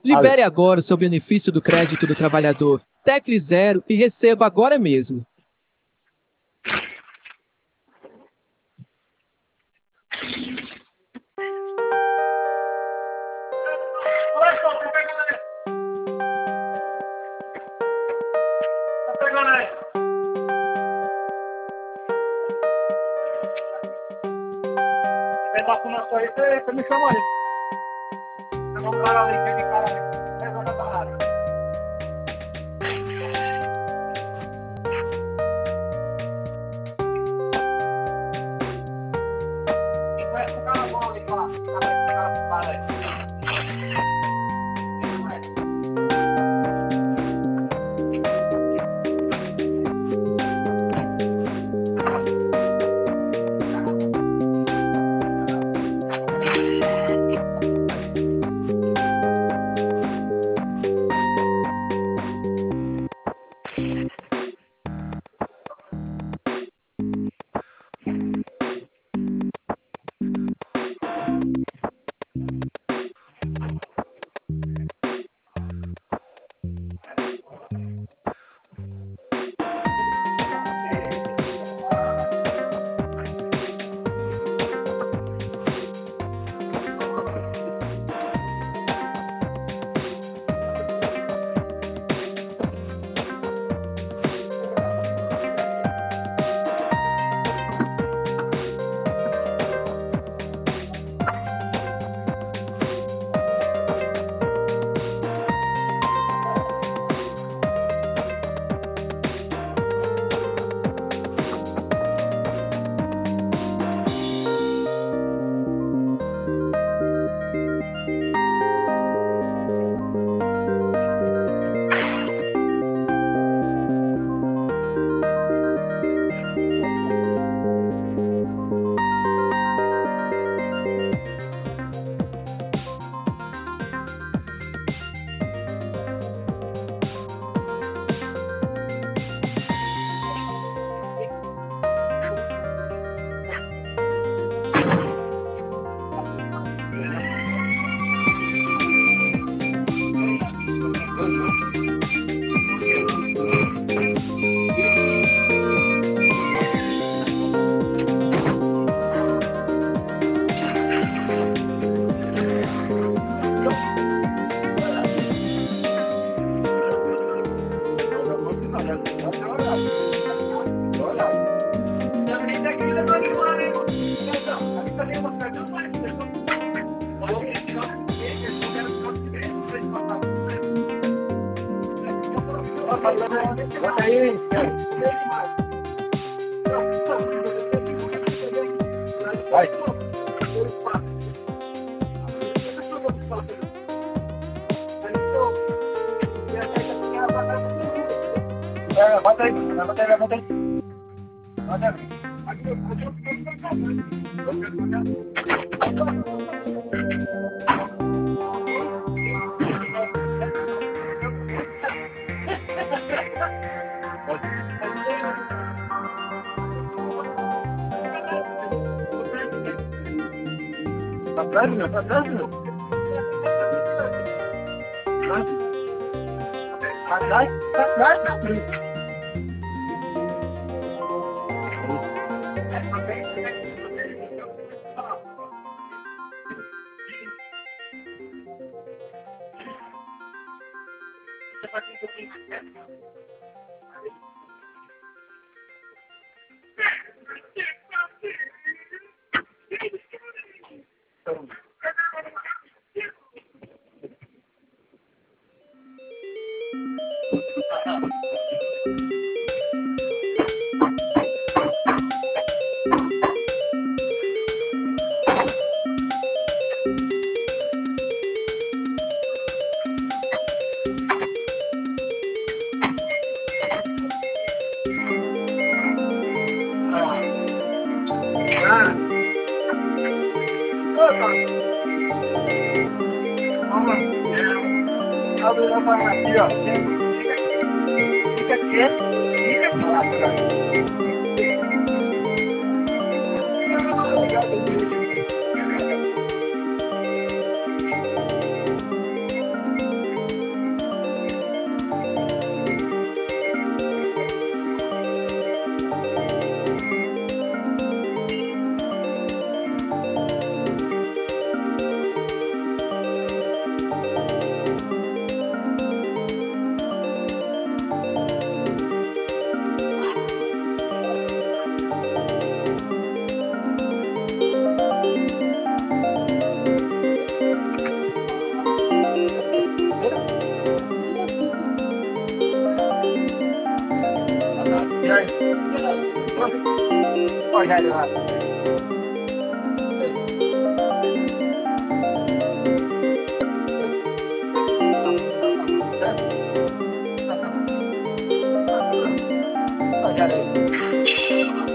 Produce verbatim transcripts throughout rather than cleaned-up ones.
Libere agora o seu benefício do crédito do trabalhador. Tecle zero e receba agora mesmo. Você me chamou aí. Chamou um cara ali, aquele cara ali. Resolve a parada. E conhece o cara bom ali, fala. O cara vai ficar com o cara aí. Vai. É, bota aí, bota aí, bota aí. Bota aí. Tá atrás, meu? Tá atrás, meu? Tá atrás? Tá atrás, tá atrás. Abre a mão aqui, ó. Fica quieto. Fica quieto. Olha aí, ó. Olha aí.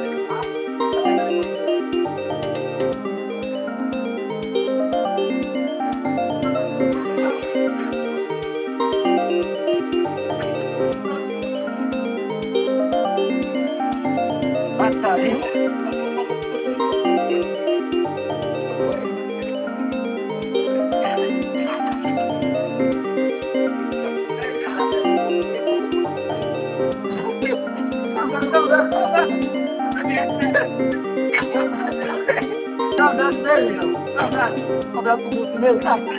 Passarinho. Não, não, sério, não. Não, não. Um abraço pro Guto mesmo, tá?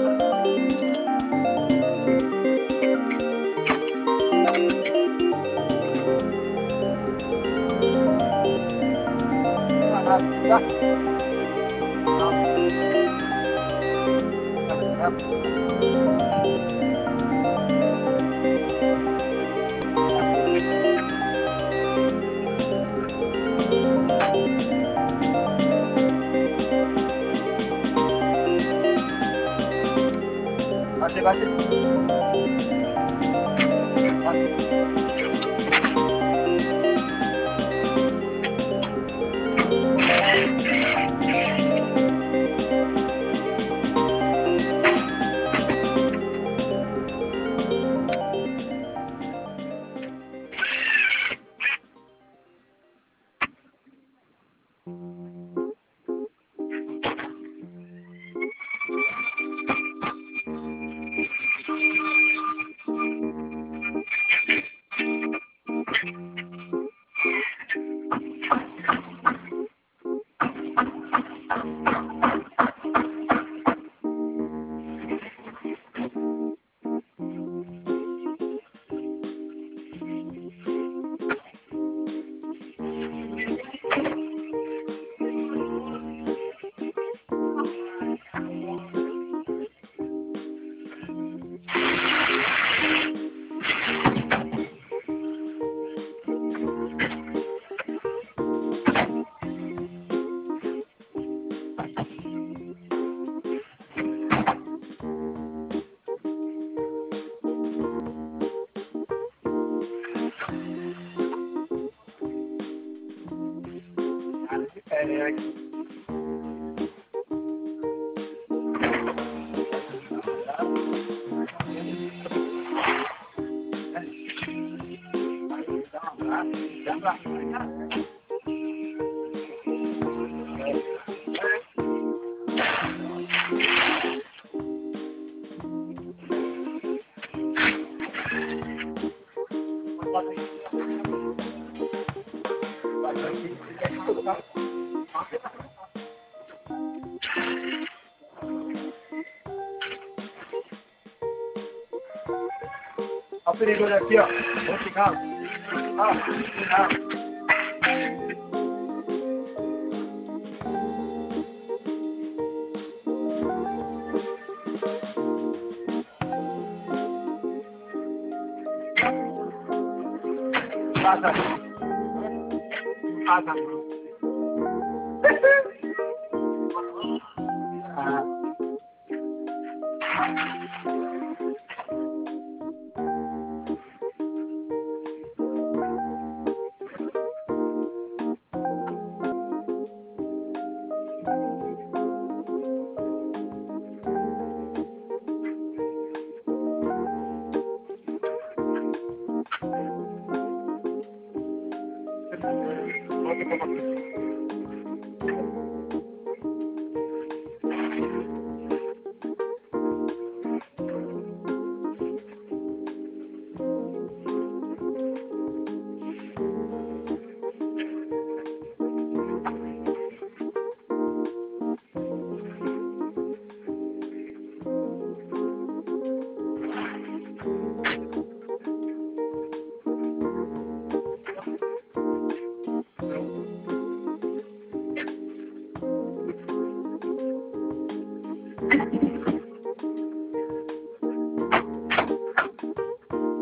Vai chegar aqui. É, Olha o perigo aqui, ó. Vou ficar. Ó, cuidado. Passa. Passa. Ah.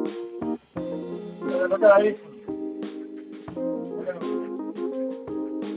Bota aí.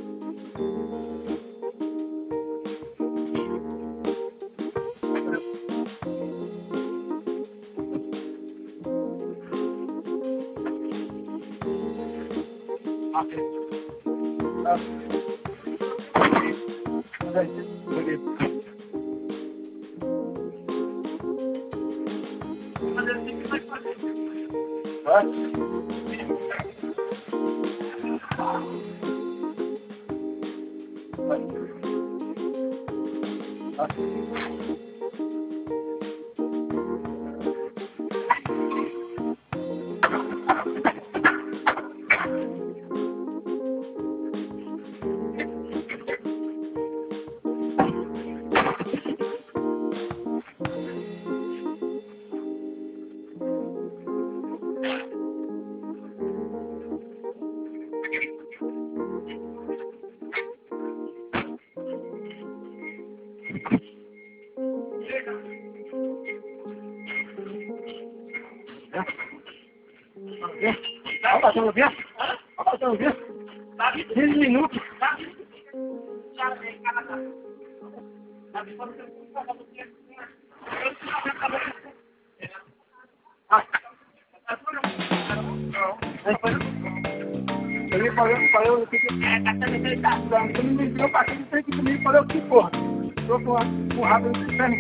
Tá passando o vento? Tá passando o vento? quinze minutos. Ele falou, falou que é, tá também ele tá dando. Ele me enviou pra aquele frente comigo e falou que porra. Tô com o rabo de ferro.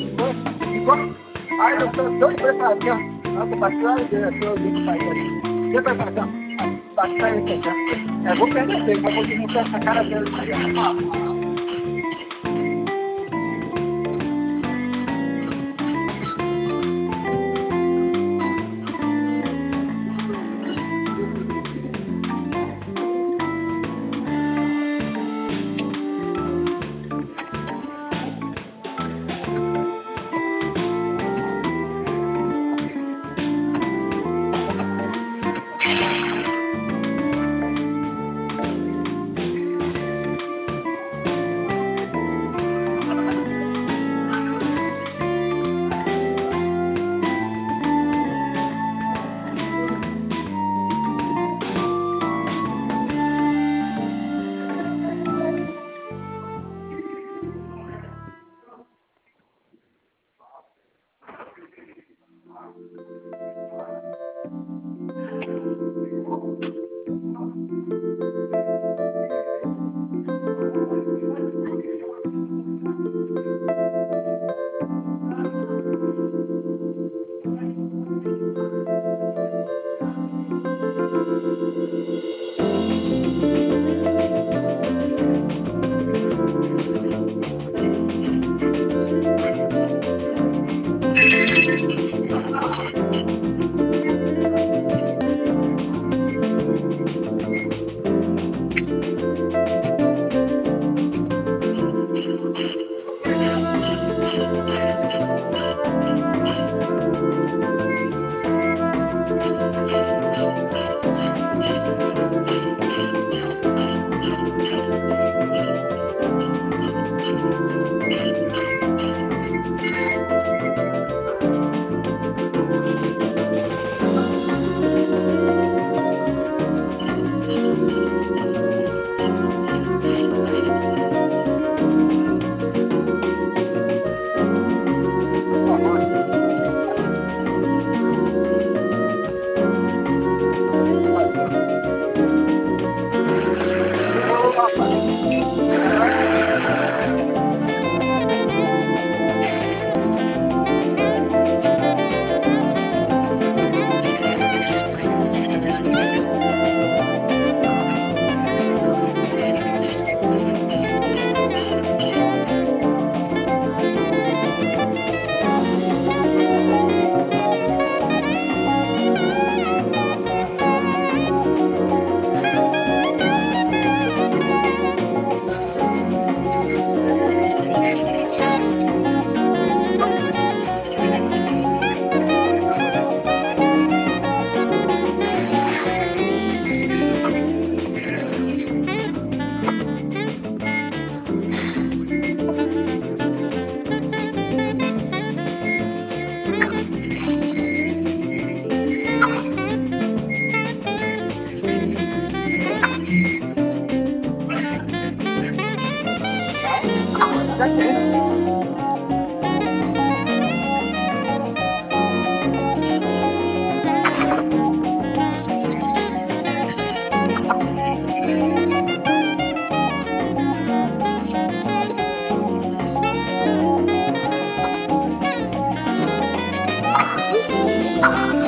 Aí eu tô doido pra fazer, ó. Nossa, pastor, eu digo pra ele ali. Deixa eu passar. Passar ele aqui. Eu vou perder ele, mas vou desmontar essa cara dele. aqui.